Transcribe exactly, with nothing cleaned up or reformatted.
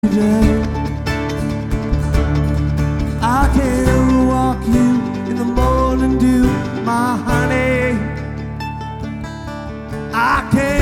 I can walk you in the morning dew, my honey. I can